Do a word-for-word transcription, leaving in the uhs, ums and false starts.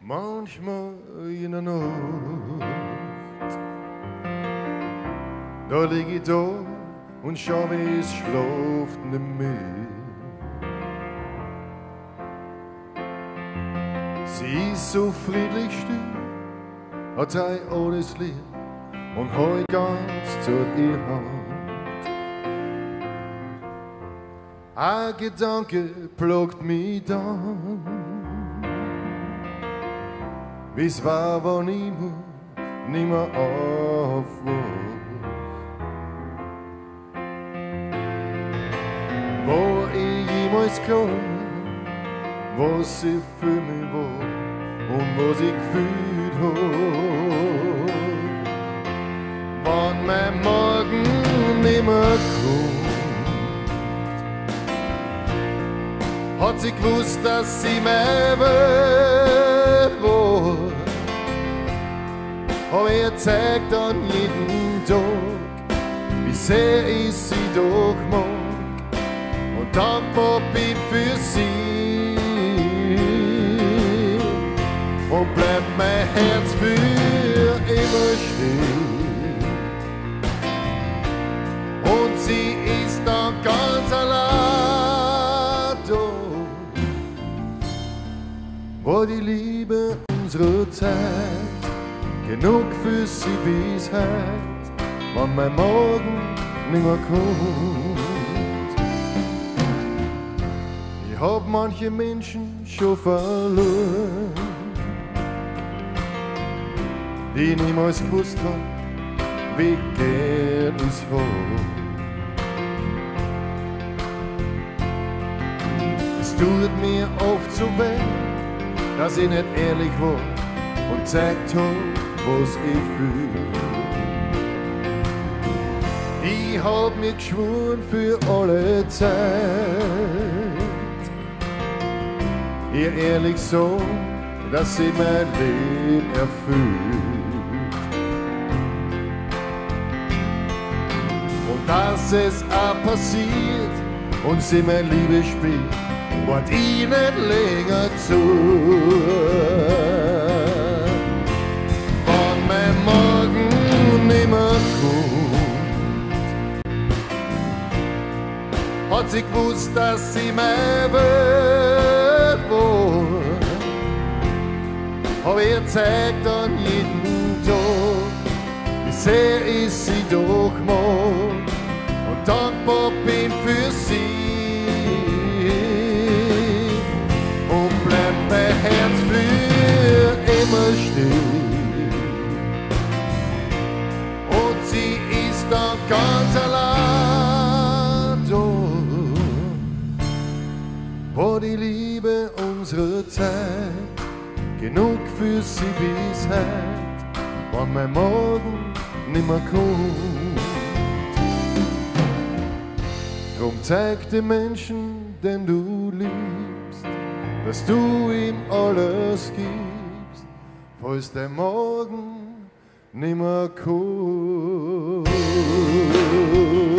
Manchmal in der Nacht, da lieg ich da und schau, wie es schläft nicht mehr. Sie ist so friedlich still, hat sein alles lieb und heut ganz zu ihr Hand. Ein Gedanke plagt mich dann, wie's war, wo niemand nimmer aufwacht. Wo ich jemals klar, was ich für mich war und was ich gefühlt hab. Wann mein Morgen nimmer kommt, hat sie gewusst, dass sie mein Welt war. Aber er zeigt an jeden Tag, wie sehr ich sie doch mag und dankbar bin für sie. Und bleibt mein Herz für immer still. Und sie ist dann ganz allein da. War die Liebe unserer Zeit genug für sie bis heut, wann mein Morgen nimmer kommt. Ich hab manche Menschen schon verloren, die niemals gewusst haben, wie gern ich's hab. Es tut mir oft so weh, dass ich nicht ehrlich war und zeigt hab, was ich fühl. Ich hab mir geschworen für alle Zeit, ihr ehrlich so, dass sie mein Leben erfüllt. Und dass es auch passiert und sie mein Liebe spielt, wart ich nicht länger zu. Wann mein Morgen nimmer kommt, hat sie gewusst, dass sie mein Welt war. Aber er zeigt an jeden Tag, wie sehr ich sie doch mag und dankbar bin für sie. Und bleibt mein Herz für immer still. Und sie ist dann ganz allein da. War die Liebe unserer Zeit genug für sie bis heut, wann mein Morgen nimmer kommt. Drum zeig den Menschen, den du liebst, dass du ihm alles gibst, falls der Morgen nimmer kommt.